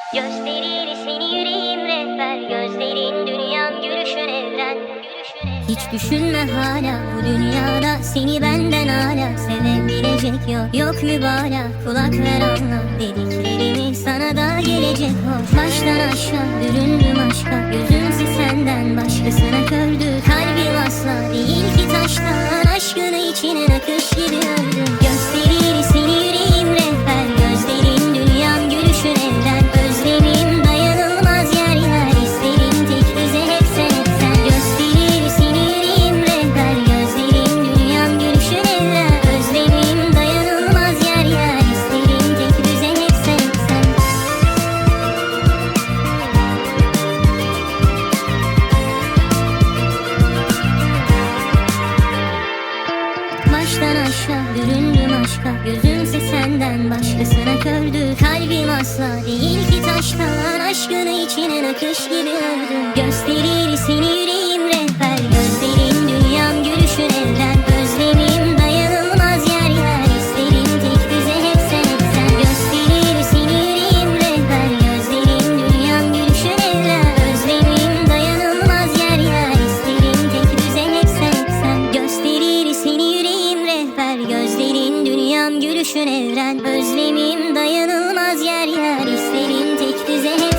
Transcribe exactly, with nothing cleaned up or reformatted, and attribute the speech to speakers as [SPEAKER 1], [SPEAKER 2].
[SPEAKER 1] Gösterir seni yüreğim rehber, gözlerin dünyam, gülüşün evren. Hiç düşünme hala bu dünyada, seni benden hala sevebilecek yok. Yok mübalağa, kulak ver anla dediklerimi, sana da gelecek hoş. Baştan aşağı büründüm aşka, gözümse senden başkasına kördü. Kalbim asla değil ki taştan, aşkını içine akış gibi öldüm. Gösterir seni yüreğim rehber, gözlerin dünyam, gülüşün evren. Özlemim dayanılmaz yer yer, isterim tek düze hep sen hep sen. Gösterir seni yüreğim rehber, gözlerin dünyam, gülüşün evren. Özlemim dayanılmaz yer yer, isterim tek düze hep sen hep sen. Baştan aşağı büründüm aşka, gözümse senden başkasına kördü. Kalbim asla değil ki taştan, aşkını içine akış gibi öldüm. Gösterir seni yüreğim rehber, gözlerin dünyam, gülüşün evren. Özlemim dayanılmaz yer yer, isterim tek düze hep sen hep sen. Gösterir seni yüreğim rehber, gözlerin dünyam, gülüşün evren. Özlemim dayanılmaz yer yer, isterim tek düze hep sen hep sen. Gösterir seni yüreğim rehber, gözlerin dünyam, gülüşün evren. Özlemim dayanılmaz yer yer, isterim tek düze hep